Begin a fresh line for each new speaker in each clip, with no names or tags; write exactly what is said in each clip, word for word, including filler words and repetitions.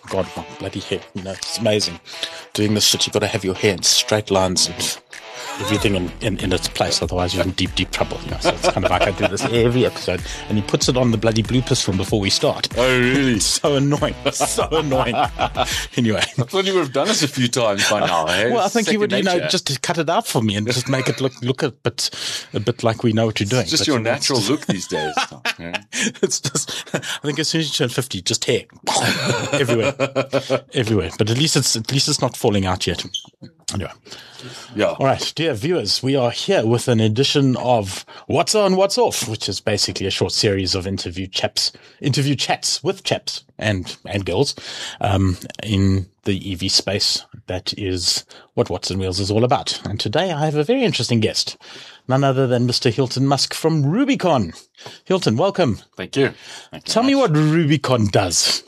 God, my bloody hair. You know, it's amazing. Doing this shit, you've got to have your hair in straight lines and everything in, in, in its place. Otherwise, you're in deep, deep trouble. You know? So it's kind of like I do this every episode. And he puts it on the bloody bloopers film before we start.
Oh, really?
It's so annoying. So annoying. Anyway.
I thought you would have done this a few times by now. Eh?
Well, I think
Second
you would, you know,
nature.
just to cut it out for me and just make it look look a bit, a bit like we know what you're doing.
It's just
But,
your
you know,
natural
it's
look these days. Yeah.
It's just, I think as soon as you turn fifty, just hair everywhere, everywhere. But at least it's at least it's not falling out yet. Anyway,
Yeah.
all right, dear viewers, we are here with an edition of What's On, What's Off, which is basically a short series of interview chaps, interview chats with chaps and and girls, um, in the E V space. That is what Watson Wheels is all about. And today I have a very interesting guest, none other than Mister Hilton Musk from Rubicon. Hilton, welcome.
Thank you. Thank you
Tell me
much.
what Rubicon does.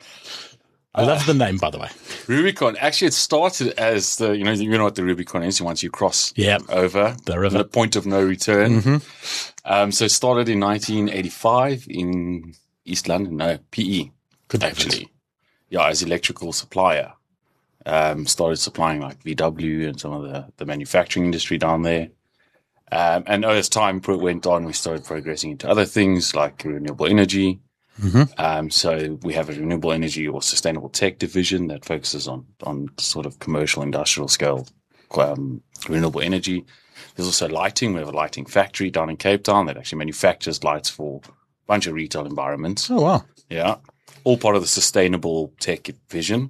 I love the name, by the way.
Rubicon. Actually, it started as the, you know, you know what the Rubicon is once you cross
Yeah.
over
The river.
the point of no return.
Mm-hmm.
Um, so it started in nineteen eighty-five in East London. No, P E.
Good
Actually. Yeah, as electrical supplier. Um, started supplying like V W and some of the, the manufacturing industry down there. Um, and as time pro- went on, we started progressing into other things like renewable energy.
Mm-hmm.
Um, so we have a renewable energy or sustainable tech division that focuses on, on sort of commercial industrial scale, um, renewable energy. There's also lighting. We have a lighting factory down in Cape Town that actually manufactures lights for a bunch of retail environments.
Oh, wow.
Yeah. All part of the sustainable tech vision.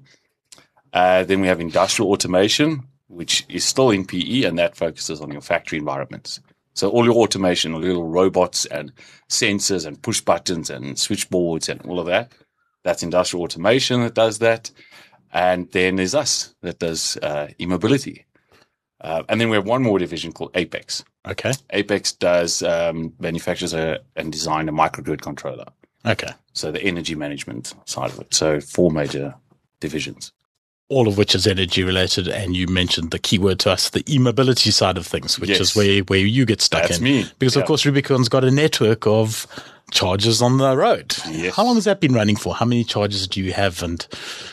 Uh, then we have industrial automation, which is still in P E, and that focuses on your factory environments. So all your automation, all your little robots and sensors and push buttons and switchboards and all of that, that's industrial automation that does that. And then there's us that does uh, e-mobility. Uh, and then we have one more division called Apex.
Okay.
Apex does um, manufactures a, and design a microgrid controller.
Okay.
So the energy management side of it. So four major divisions.
All of which is energy related, and you mentioned the keyword to us, the e-mobility side of things, which
Yes.
is where, where you get stuck
That's
in.
me.
Because,
Yeah.
of course, Rubicon's got a network of chargers on the road.
Yes.
How long has that been running for? How many chargers do you have? And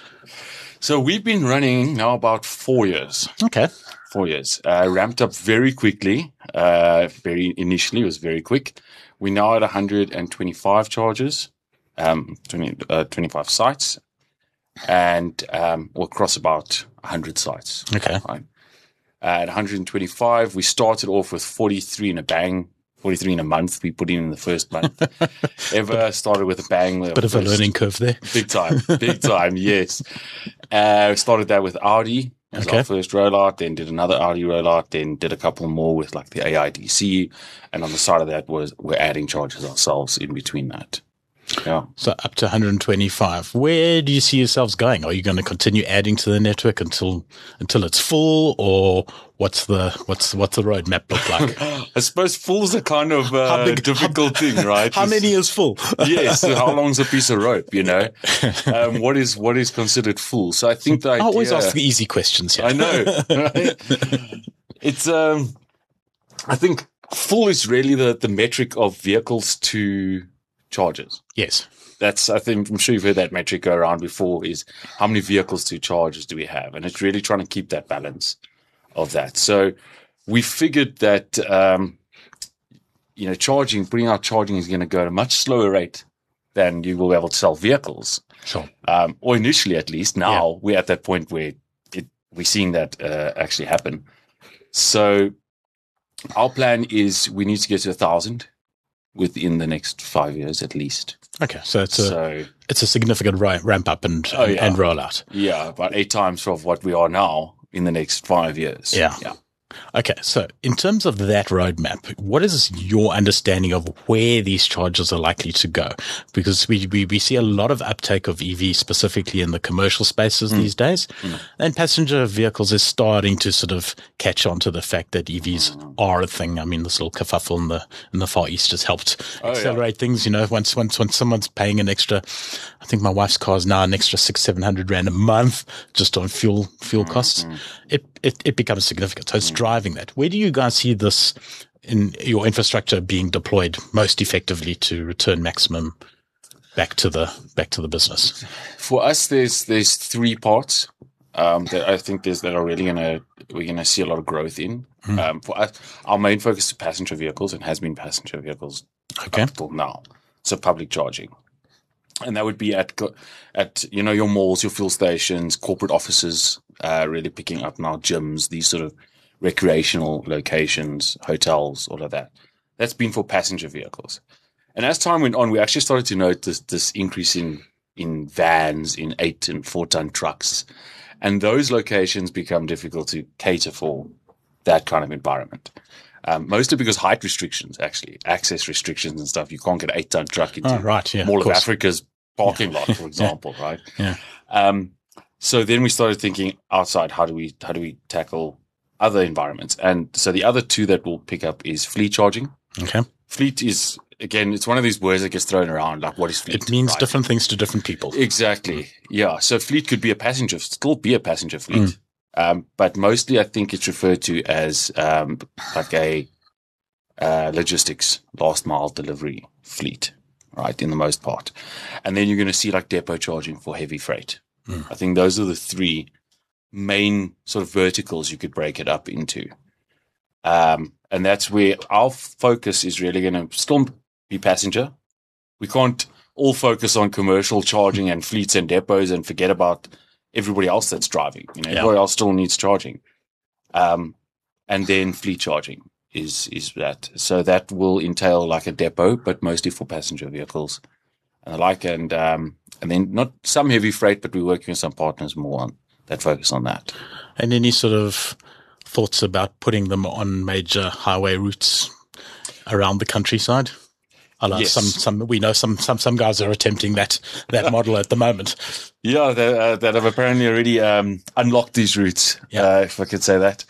So we've been running now about four years.
okay.
Four years. Uh, ramped up very quickly. Uh, very initially, it was very quick. We're now at one hundred twenty-five chargers, um, twenty, uh, twenty-five sites, and um, we'll cross about one hundred sites.
Okay.
Right. At one hundred twenty-five, we started off with forty-three in a bang. forty-three in a month we put in in the first month. Ever started with a bang.
Bit of a learning curve there.
Big time. Big time, yes. Uh, started that with Audi as
Okay.
our first rollout, then did another Audi rollout, then did a couple more with like the A I D C. And on the side of that was we're adding chargers ourselves in between that. Yeah.
So up to one hundred twenty-five. Where do you see yourselves going? Are you going to continue adding to the network until until it's full, or what's the what's what's the roadmap look like?
I suppose full's a kind of uh,
How big-
difficult thing, right?
How
It's-
many is full?
Yes. So how long's a piece of rope, you know? Um, what is what is considered full? So I think the
I
idea,
always ask the easy questions here.
I know. Right? It's um, I think full is really the the metric of vehicles to chargers.
Yes.
That's I think I'm sure you've heard that metric go around before. Is how many vehicles to chargers do we have? And it's really trying to keep that balance of that. So we figured that um, you know, charging, putting out charging is going to go at a much slower rate than you will be able to sell vehicles.
Sure.
Um, or initially, at least. Now we're at that point where it, we're seeing that uh, actually happen. So our plan is we need to get to a thousand within the next five years at least.
Okay. So it's a
So
it's a significant ri- ramp up and
Oh, yeah.
and rollout.
yeah, about eight times of what we are now in the next five years.
Yeah.
Yeah.
Okay, so in terms of that roadmap, what is your understanding of where these chargers are likely to go? Because we, we, we see a lot of uptake of E V specifically in the commercial spaces mm. these days. Mm. And passenger vehicles is starting to sort of catch on to the fact that E Vs mm. are a thing. I mean, this little kerfuffle in the, in the Far East has helped oh, accelerate yeah. things. You know, once, once, once someone's paying an extra, I think my wife's car is now an extra six, seven hundred rand a month just on fuel, fuel mm-hmm. costs. It, it, it becomes significant. So it's mm. driving that. Where do you guys see this in your infrastructure being deployed most effectively to return maximum back to the back to the business?
For us, there's there's three parts um, that I think there's that are really gonna we're gonna see a lot of growth in. Mm. Um, for us, our main focus is passenger vehicles and has been passenger vehicles
okay.
up till now. So public charging, and that would be at at you know your malls, your fuel stations, corporate offices, uh, really picking up now gyms, these sort of recreational locations, hotels, all of that. That's been for passenger vehicles. And as time went on, we actually started to note this, this increase in, in vans, in eight and four ton trucks. And those locations become difficult to cater for that kind of environment. Um, mostly because height restrictions, actually, access restrictions and stuff. You can't get an eight ton truck into
oh, right, yeah,
Mall
of,
of Africa's parking
yeah.
lot, for example,
yeah.
right?
Yeah.
Um, so then we started thinking outside, how do we, how do we tackle other environments? And so the other two that we'll pick up is fleet charging.
Okay.
Fleet is, again, it's one of these words that gets thrown around. Like, what is fleet?
It means
right?
different things to different people.
Exactly. Yeah. So fleet could be a passenger, still be a passenger fleet. Mm. Um, but mostly I think it's referred to as, um, like a, uh, logistics, last mile delivery fleet, right? In the most part. And then you're going to see like depot charging for heavy freight. Mm. I think those are the three main sort of verticals you could break it up into. Um, and that's where our focus is really going to still be passenger. We can't all focus on commercial charging and fleets and depots and forget about everybody else that's driving. You know, yeah. Everybody else still needs charging. Um, and then fleet charging is, is that. So that will entail like a depot, but mostly for passenger vehicles and the like. And, um, and then not some heavy freight, but we're working with some partners more on that focus on that.
And any sort of thoughts about putting them on major highway routes around the countryside? I know yes. some, some, we know some, some, some guys are attempting that, that model at the moment.
Yeah, that, uh, that have apparently already, um, unlocked these routes. Yeah. Uh, if I could say that.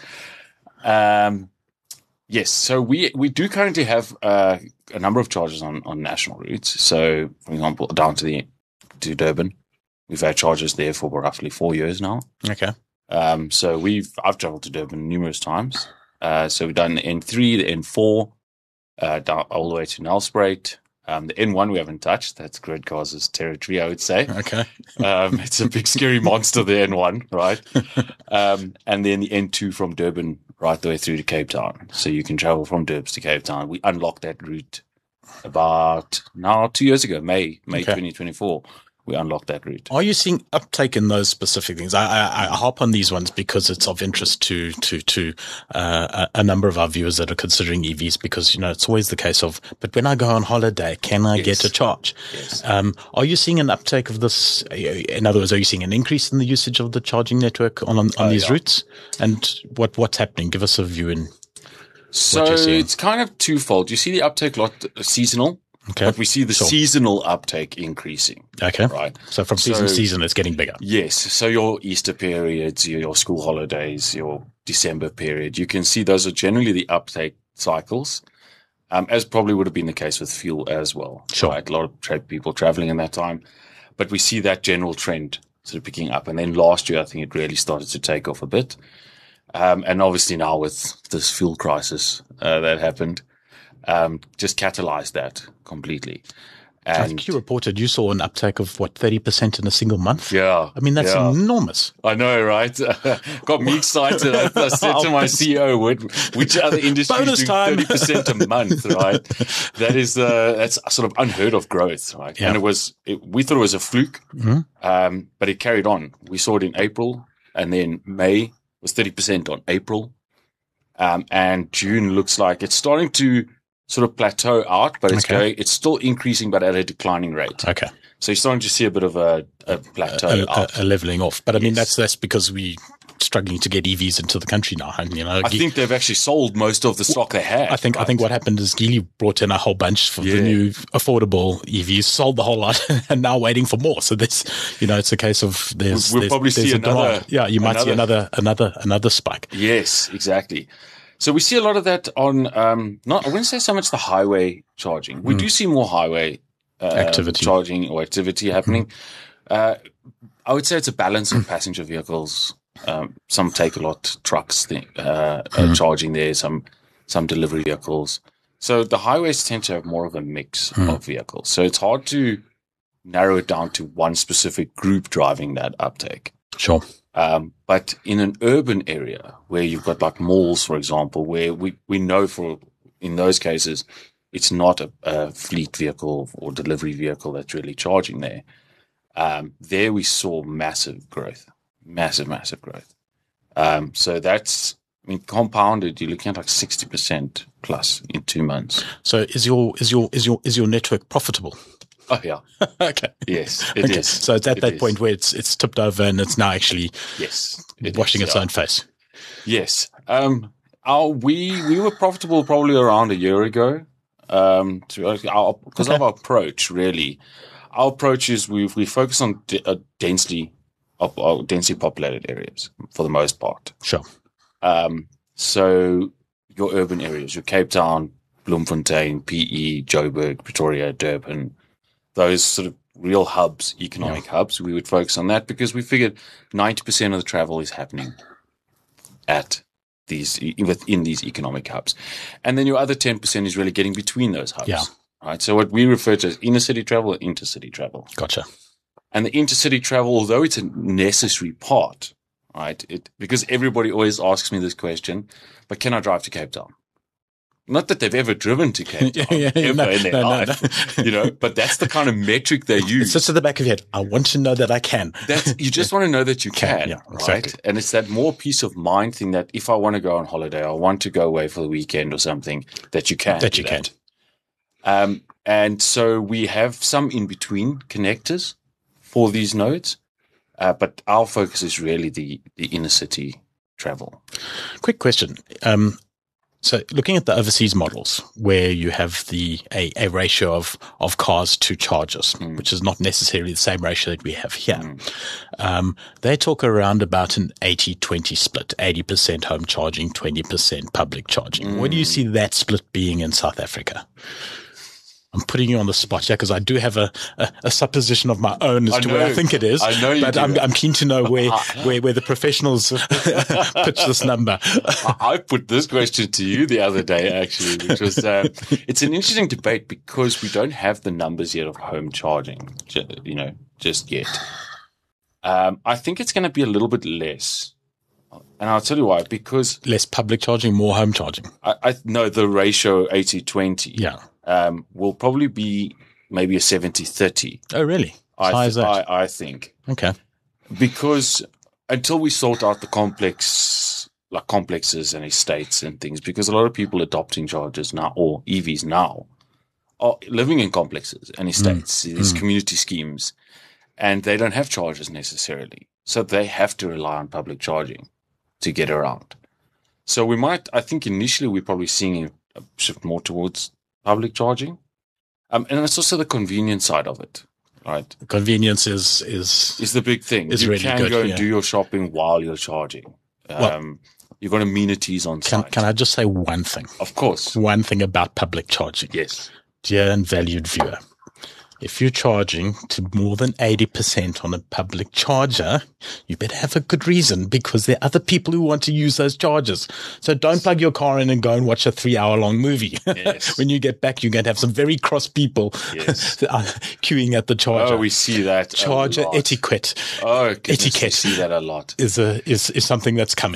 Um, yes. So we, we do currently have, uh, a number of charges on, on national routes. So, for example, down to the, to Durban, we've had charges there for roughly four years now.
Okay.
Um, so we've, I've traveled to Durban numerous times. Uh, so we've done the N three, the N four, uh, down all the way to Nelspruit. Um, the N one we haven't touched. That's Gridcars' territory, I would say.
Okay.
um, it's a big scary monster, the N one, right? um, and then the N two from Durban right the way through to Cape Town. So you can travel from Durban to Cape Town. We unlocked that route about now two years ago, May, May okay. twenty twenty-four. We unlocked that route.
Are you seeing uptake in those specific things? I, I, I harp on these ones because it's of interest to to to uh, a, a number of our viewers that are considering E Vs. Because you know it's always the case of, but when I go on holiday, can I yes. get a charge?
Yes.
Um, are you seeing an uptake of this? In other words, are you seeing an increase in the usage of the charging network on on, on oh, these yeah. routes? And what what's happening? Give us a view in.
So it's kind of twofold. You see the uptake lot seasonal.
Okay.
But we see the sure. seasonal uptake increasing.
Okay.
Right.
So from season
so,
to season, it's getting bigger.
Yes. So your Easter periods, your, your school holidays, your December period, you can see those are generally the uptake cycles, um, as probably would have been the case with fuel as well.
Sure.
Right? A lot of tra- people traveling in that time. But we see that general trend sort of picking up. And then last year, I think it really started to take off a bit. Um, and obviously now with this fuel crisis uh, that happened, Um, just catalyzed that completely. And
I think you reported you saw an uptake of what, thirty percent in a single month?
Yeah.
I mean, that's
yeah.
enormous.
I know, right? Got me excited. I, I said to my C E O, which other industry is doing thirty percent a month, right? That is, uh, that's sort of unheard of growth, right? Yeah. And it was, it, we thought it was a fluke,
mm-hmm.
um, but it carried on. We saw it in April, and then May was thirty percent on April. Um, and June looks like it's starting to sort of plateau out, but it's
okay.
going, it's still increasing, but at a declining rate.
Okay.
So you're starting to see a bit of a, a plateau
a,
out.
A, a leveling off. But I mean,
yes.
that's, that's because we struggling to get E Vs into the country now. And, you know,
I think they've actually sold most of the stock they had.
I think,
right?
I think what happened is Geely brought in a whole bunch for
yeah.
the new affordable E Vs, sold the whole lot and now waiting for more. So this, you know, it's a case of there's,
we'll
there's,
probably
there's
see
a
another,
demand. Yeah. You might
another,
see another, another, another spike.
Yes, exactly. So we see a lot of that on, um, not, I wouldn't say so much the highway charging. We mm. do see more highway uh,
activity
charging or activity happening. Mm. Uh, I would say it's a balance of passenger vehicles. Um, some take a lot trucks thing, uh, mm. uh, charging there, some, some delivery vehicles. So the highways tend to have more of a mix mm. of vehicles. So it's hard to narrow it down to one specific group driving that uptake.
Sure.
Um, but in an urban area where you've got like malls, for example, where we, we know for, in those cases, it's not a, a fleet vehicle or delivery vehicle that's really charging there. Um, there we saw massive growth, massive, massive growth. Um, so that's, I mean, compounded, you're looking at like sixty percent plus in two months.
So is your, is your, is your, is your network profitable?
Oh, yeah.
Okay.
Yes, it
okay.
is.
So it's at
It
that
is.
point where it's, it's tipped over and it's now actually
Yes, it
washing
is,
its
yeah.
own face.
Yes. Um, our, we, we were profitable probably around a year ago. Um, to, our, because
Okay.
of our approach, really. Our approach is we we focus on d- uh, densely, op- uh, densely populated areas for the most part.
Sure.
Um, so your urban areas, your Cape Town, Bloemfontein, P E, Joburg, Pretoria, Durban, those sort of real hubs, economic hubs, we would focus on that because we figured ninety percent of the travel is happening at these, within these economic hubs. And then your other ten percent is really getting between those hubs.
Yeah.
Right. So what we refer to as inner city travel and intercity travel.
Gotcha.
And the intercity travel, although it's a necessary part, right? It, because everybody always asks me this question, but can I drive to Cape Town? Not that they've ever driven to Cape Town,
Yeah, yeah,
ever
no,
in their
no, no,
life,
no.
you know, but that's the kind of metric they
It
use.
sits at the back of your head. I want to know that I can.
That's, you just want to know that you
Can,
can,
yeah,
right?
exactly.
And it's that more peace of mind thing that if I want to go on holiday, I want to go away for the weekend or something, that you can.
That
do
you can.
Um, and so we have some in between connectors for these nodes, uh, but our focus is really the, the inner city travel.
Quick question. Um, so looking at the overseas models where you have the a, a ratio of, of cars to chargers,
Mm.
which is not necessarily the same ratio that we have here. Mm. Um, they talk around about an eighty twenty split, eighty percent home charging, twenty percent public charging.
Mm.
What do you see that split being in South Africa? I'm putting you on the spot here because I do have a, a, a supposition of my own as
I
to
know.
where I think it is.
I know you
but
do.
I'm, I'm keen to know where, where, where the professionals pitch this number.
I, I put this question to you the other day, actually, which was, uh, it's an interesting debate because we don't have the numbers yet of home charging, ju- you know, just yet. Um, I think it's going to be a little bit less. And I'll tell you why, because
Less public charging, more home charging.
I, I know the ratio eighty twenty.
Yeah.
Um, will probably be maybe a seventy thirty.
Oh, really?
I,
How
th-
is that?
I, I think.
Okay.
Because until we sort out the complex, like complexes and estates and things, because a lot of people adopting chargers now or E Vs now are living in complexes and estates,
Mm.
these
Mm.
community schemes, and they don't have chargers necessarily. So they have to rely on public charging to get around. So we might, I think initially we're probably seeing a shift more towards public charging. Um, and it's also the convenience side of it, right?
Convenience is, is,
Is the big thing.
It's
you
really
can
good,
go and
yeah.
do your shopping while you're charging. Um,
Well,
you've got amenities on
can,
site.
can I just say one thing?
Of course.
One thing about public charging.
Yes.
Dear and valued viewer, if you're charging to more than eighty percent on a public charger, you better have a good reason because there are other people who want to use those chargers. So don't plug your car in and go and watch a three hour long movie.
Yes.
When you get back, you're going to have some very cross people
Yes.
queuing at the charger.
Oh, we see that. a
Charger
lot.
etiquette
Oh, goodness,
etiquette.
We see that a lot.
is a is, is something that's coming.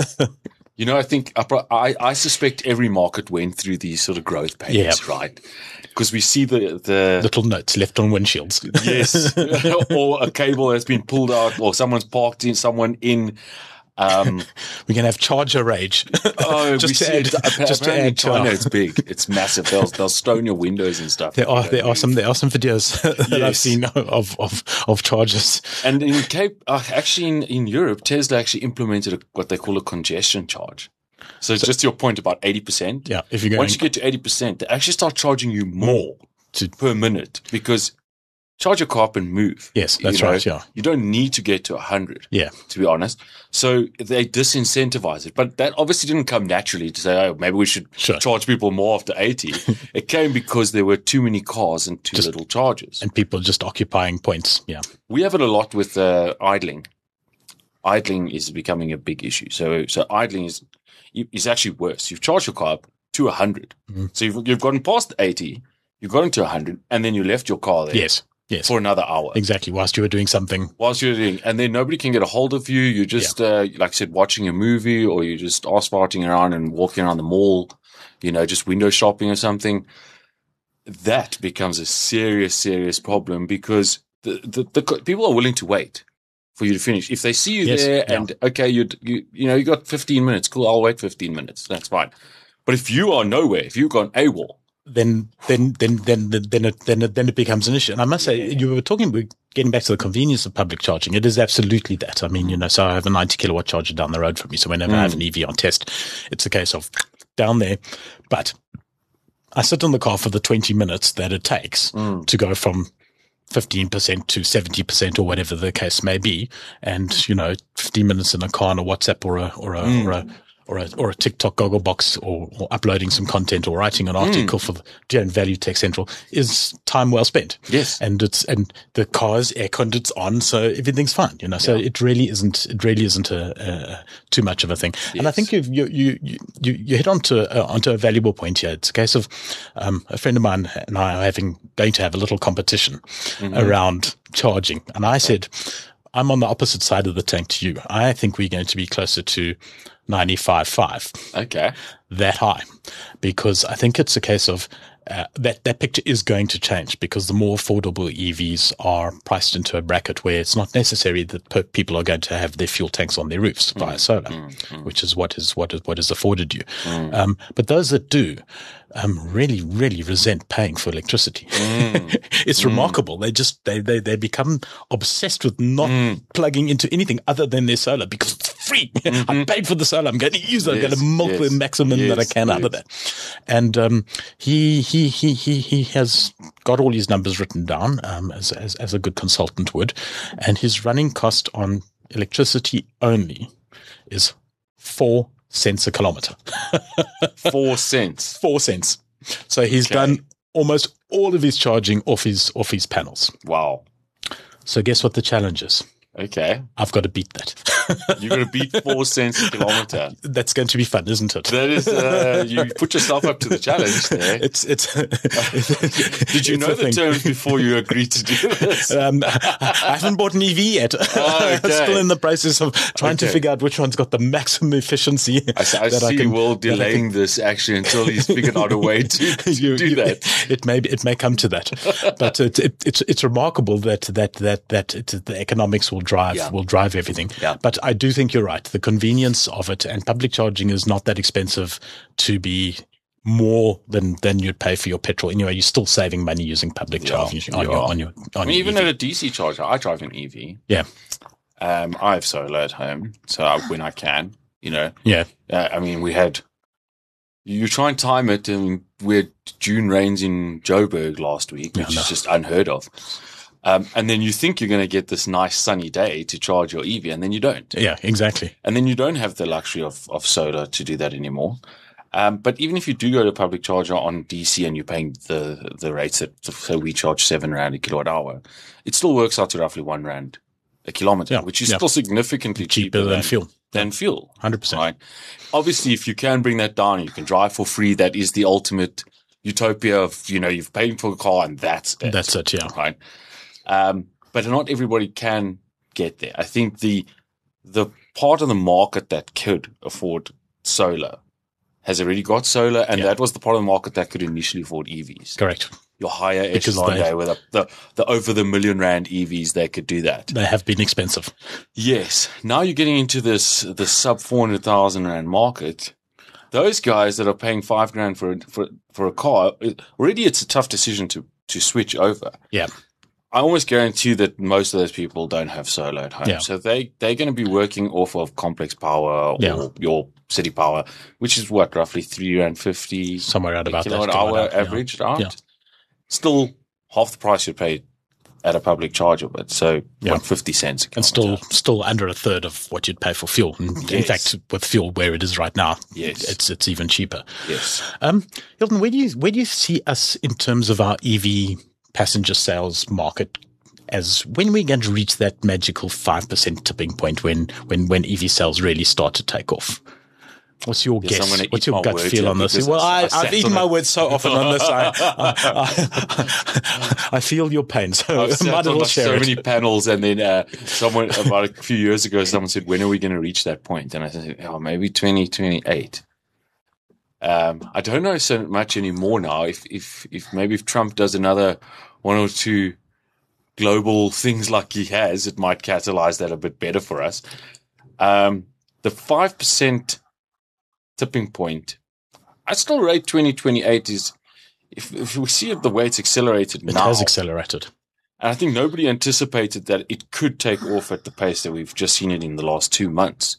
You know, I think I, pro- I, I suspect every market went through these sort of growth pains,
Yeah.
right? Because we see the the
Little notes left on windshields.
yes, or a cable that's been pulled out, or someone's parked in someone in. Um,
We're going to have charger rage.
oh,
Just
we
to
see
add-
it, appa-
just to
apparently in
add to
China,
our-
it's big, it's massive. They'll they'll stone your windows and stuff.
There are
You know,
there are some there are some videos that I've
Yes.
seen of of of chargers.
And in Cape, uh, actually in, in Europe, Tesla actually implemented a, what they call a congestion charge. So, just to your point about eighty percent.
Yeah, if you're going
Once you get to eighty percent, they actually start charging you more
to
per minute because charge your car up and move.
yes, that's
You know,
right. Yeah,
You don't need to get to one hundred,
yeah,
to be honest. So they disincentivize it. But that obviously didn't come naturally to say, oh, maybe we should
Sure.
charge people more after eighty. It came because there were too many cars and too
Just-
little chargers.
and people just occupying points. Yeah,
We have it a lot with uh, idling. Idling is becoming a big issue. So, so idling is is actually worse. You've charged your car up to one hundred.
Mhm.
So you've, you've gotten past eighty, you've gotten to one hundred, and then you left your car there.
yes, Yes.
for another hour.
Exactly. Whilst you were doing something.
Whilst you're doing, and then nobody can get a hold of you. You're just, yeah. uh, like I said, watching a movie, or you're just ass farting around and walking around the mall, you know, just window shopping or something. That becomes a serious, serious problem, because the, the, the people are willing to wait for you to finish. If they see you yes. there yeah. and, okay, you, you, you know, you got fifteen minutes. Cool. I'll wait fifteen minutes. That's fine. But if you are nowhere, if you've gone AWOL,
then, then, then, then, then it, then it, then it becomes an issue. And I must say, you were talking, we're getting back to the convenience of public charging. It is absolutely that. I mean, you know, so I have a ninety kilowatt charger down the road from me. So whenever mm. I have an E V on test, it's a case of down there. But I sit in the car for the twenty minutes that it takes mm. to go from fifteen percent to seventy percent or whatever the case may be. And, you know, fifteen minutes in a car on a WhatsApp or a, or a, mm. or a, or a, or a TikTok Goggle box, or, or uploading some content, or writing an article mm. for the G N Value Tech Central is time well spent.
Yes.
And it's, and the car's air-conned, it's on, so everything's fine, you know, so yeah. it really isn't, it really isn't a, a too much of a thing. Yes. And I think you've, you, you, you, you, you hit onto, uh, onto a valuable point here. It's a case of, um, a friend of mine and I are having, going to have a little competition mm-hmm. around charging. And I said, I'm on the opposite side of the tank to you. I think we're going to be closer to ninety-five point five.
Okay.
That high. Because I think it's a case of uh, that, that picture is going to change, because the more affordable E Vs are priced into a bracket where it's not necessary that per- people are going to have their fuel tanks on their roofs mm. via solar, mm, mm. which is what is, what is, what is afforded you. Mm. Um, but those that do, um, really, really resent paying for electricity. Mm. It's mm. remarkable. They just, they, they, they become obsessed with not mm. plugging into anything other than their solar, because it's free. Mm-hmm. I paid for the solar. I'm going to use it. Yes, I'm going to milk yes, the maximum yes, that I can yes. out of that. And, um, he, he, he, he, he has got all his numbers written down, um, as, as, as a good consultant would. And his running cost on electricity only is four cents a kilometer.
Four cents.
Four cents. So he's okay. done almost all of his charging off his, off his panels.
Wow.
So guess what the challenge is?
Okay.
I've got to beat that.
You're going to beat four cents a kilometer.
That's going to be fun, isn't it?
That is, uh, you put yourself up to the challenge there.
It's, it's,
Did you it's know the thing. terms before you agreed to do this?
Um, I haven't bought an E V yet. Oh, okay. I'm still in the process of trying okay. to figure out which one's got the maximum efficiency.
I, I see I can, Will delaying can, this actually until he's figured out a way to, to you, do that.
It, it may, it may come to that, but it, it, it's, it's remarkable that, that, that, that it, the economics will drive, yeah. will drive everything.
Yeah.
But I do think you're right. The convenience of it, and public charging is not that expensive to be more than, than you'd pay for your petrol. Anyway, you're still saving money using public
yeah,
charging on,
you
your, on your, on
I mean,
your
even
E V.
at a D C charger, I drive an E V.
Yeah.
Um, I have solar at home, so I, when I can, you know.
Yeah.
Uh, I mean, we had, you try and time it, and we had June rains in Joburg last week, which yeah, no. is just unheard of. Um, and then you think you're going to get this nice sunny day to charge your E V, and then you don't.
Yeah, exactly.
And then you don't have the luxury of, of solar to do that anymore. Um, but even if you do go to a public charger on D C and you're paying the, the rates that, so we charge seven rand a kilowatt hour, it still works out to roughly one rand a kilometer, yeah, which is yeah. still significantly cheaper, cheaper than, than fuel. Than fuel.
one hundred percent.
Right? Obviously, if you can bring that down, you can drive for free. That is the ultimate utopia of, you know, you've paid for a car and that's it.
That's it, yeah.
Right. Um, but not everybody can get there. I think the, the part of the market that could afford solar has already got solar, and yeah. that was the part of the market that could initially afford E Vs.
Correct.
Your higher echelon day with the, the, the over the million rand E Vs, they could do that.
They have been expensive.
Yes. Now you're getting into this, the sub four hundred thousand rand market. Those guys that are paying five grand for, for, for a car, already it's a tough decision to, to switch over.
Yeah.
I almost guarantee that most of those people don't have solar at home.
Yeah.
So they, they're going to be working off of complex power or
yeah.
your city power, which is what, roughly three rand fifty
somewhere around about
kilowatt
that
hour
out,
average,
yeah.
right?
Yeah.
Still half the price you pay at a public charger, but so
yeah.
what, fifty cents a
and still still under a third of what you'd pay for fuel. And
yes.
in fact, with fuel where it is right now,
yes.
it's it's even cheaper.
Yes.
Um, Hilton, where do you where do you see us in terms of our E V passenger sales market? As when we're going to reach that magical five percent tipping point when, when, when E V sales really start to take off? What's your
Yes, I'm
guess?
gonna
What's
eat
your
my
gut
words
feel
here
on this?
because
Well,
I-
I,
I sat
I've eaten
on
my
it.
words so often on this. I, I, I, I feel your pain, so
I've
I
sat
might as
on
well
like
share
so
it.
many panels, and then uh, someone about a few years ago, someone said, "When are we going to reach that point?" And I said, "Oh, maybe twenty twenty-eight." Um, I don't know so much anymore now. If if if maybe if Trump does another one or two global things like he has, it might catalyze that a bit better for us. Um, the five percent tipping point, I still rate twenty twenty-eight is, if, if we see it the way it's accelerated
It
now,
has accelerated.
and I think nobody anticipated that it could take off at the pace that we've just seen it in the last two months.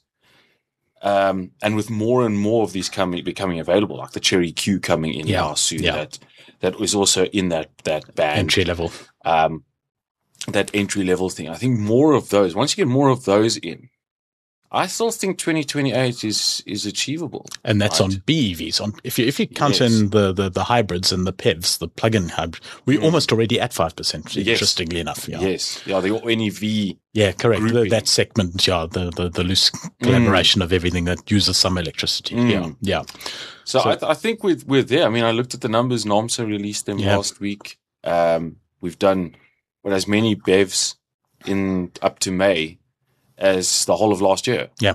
Um, and with more and more of these coming, becoming available, like the Cherry Q coming in
Yeah,
now soon,
yeah.
that, that was also in that, that band.
Entry level.
Um, that entry level thing. I think more of those, once you get more of those in, I still think twenty twenty-eight is, is achievable.
And that's
right?
on B E Vs. On if you if you count
Yes.
in the, the, the hybrids and the P E Vs, the plug-in hybrid, we're
Mm.
almost already at five percent.
Yes.
Interestingly enough, yeah,
Yes. Yeah, the N E V.
yeah, correct. The,
Grouping.
that segment, yeah, the, the, the loose collaboration of everything that uses some electricity.
Mm.
Yeah, yeah,
So,
So-
I, th- I think we're, we're there. I mean, I looked at the numbers. NOMSA released them
Yeah.
last week. Um, we've done what as many B E Vs in up to May as the whole of last year.
Yeah.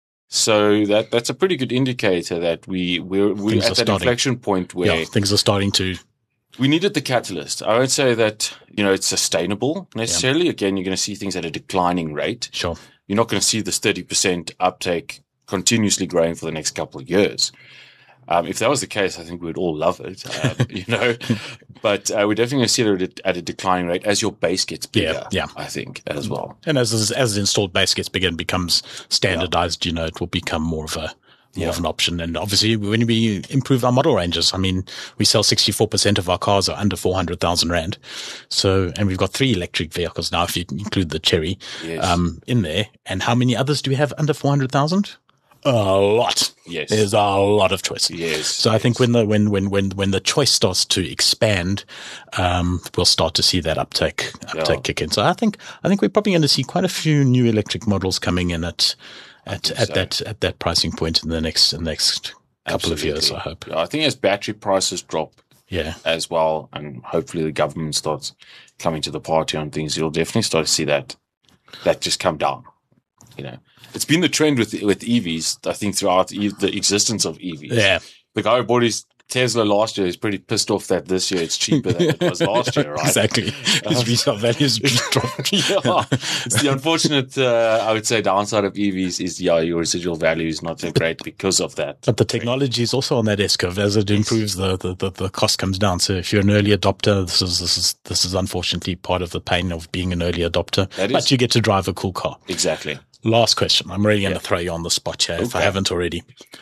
So that that's a pretty good indicator that we we're we're
Things
at
are
that
starting.
inflection point where
yeah. Things are starting to.
we needed the catalyst. I won't say that, you know, it's sustainable necessarily. Again, you're going to see things at a declining rate.
Sure.
You're not going to see this thirty percent uptake continuously growing for the next couple of years. Um, if that was the case, I think we'd all love it, um, you know. But uh, we're definitely going to see it at a, at a declining rate as your base gets bigger,
Yeah, yeah.
I think, as well.
And as as, as the installed base gets bigger and becomes standardized, you know, it will become more of a more
Yeah.
of an option. And obviously, when we improve our model ranges, I mean, we sell sixty-four percent of our cars are under four hundred thousand rand. So, and we've got three electric vehicles now, if you include the Cherry,
Yes.
um, in there. And how many others do we have under four hundred thousand? A lot.
Yes.
There's a lot of choice.
Yes.
So I think when the when when when when the choice starts to expand, um, we'll start to see that uptake uptake
Yeah.
kick in. So I think I think we're probably going to see quite a few new electric models coming in at at
think
at
so.
that at that pricing point in the next in the next couple of years. I
Absolutely.
hope.
Yeah, I think as battery prices drop
Yeah.
as well, and hopefully the government starts coming to the party on things, you'll definitely start to see that that just come down. You know, it's been the trend with with E Vs. I think throughout e- the existence of E Vs.
Yeah.
The guy who bought his Tesla last year is pretty pissed off that this year it's cheaper than it was last year, right?
Exactly. His resale values dropped.
Yeah, it's the unfortunate, uh, I would say, downside of E Vs is yeah, your residual value is not so great because of that.
But the technology is also on that S curve. As it improves, the, the, the, the cost comes down. So if you're an early adopter, this is this is this is unfortunately part of the pain of being an early adopter.
That
But
is-
you get to drive a cool car.
Exactly.
Last question. I'm really going to
Yeah.
throw you on the spot here if I
Okay.
haven't already.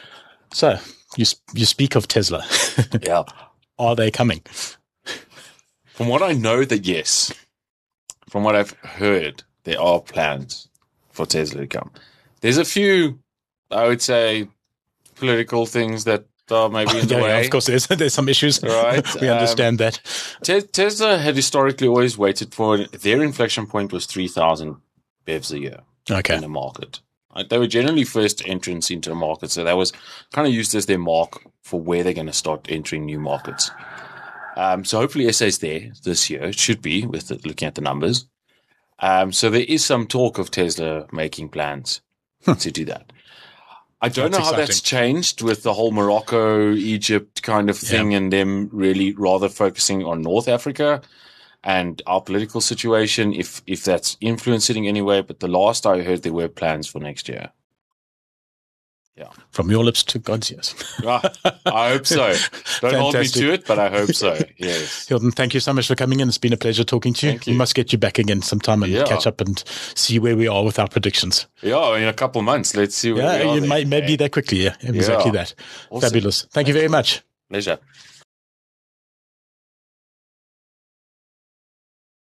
So you s- you speak of Tesla.
Yeah.
Are they coming?
From what I know, that yes. From what I've heard, there are plans for Tesla to come. There's a few, I would say, political things that are maybe in the
Yeah, yeah,
way.
of course, there's there's some issues.
Right.
we understand that.
Te- Tesla had historically always waited for their inflection point was three thousand B E Vs a year
Okay.
in the market. Right? They were generally first entrants into the market, so that was kind of used as their mark for where they're going to start entering new markets. Um, so hopefully S A is there this year. It should be with the, looking at the numbers. Um, so there is some talk of Tesla making plans to do that. I don't
That's
know how
exciting.
that's changed with the whole Morocco, Egypt kind of thing, and them really rather focusing on North Africa and our political situation, if if that's influencing in any way. But the last I heard, there were plans for next year.
From your lips to God's ears.
Ah, I hope so. Don't hold me
Fantastic.
to it, but I hope so. Yes.
Hilton, thank you so much for coming in. It's been a pleasure talking to you.
Thank
We
you.
must get you back again sometime and
Yeah.
catch up and see where we are with our predictions.
Yeah, in a couple of months. Let's see where we
Yeah,
are
you
then.
may, maybe that quickly. Yeah, exactly that.
Awesome.
Fabulous. Thank you very much.
Pleasure.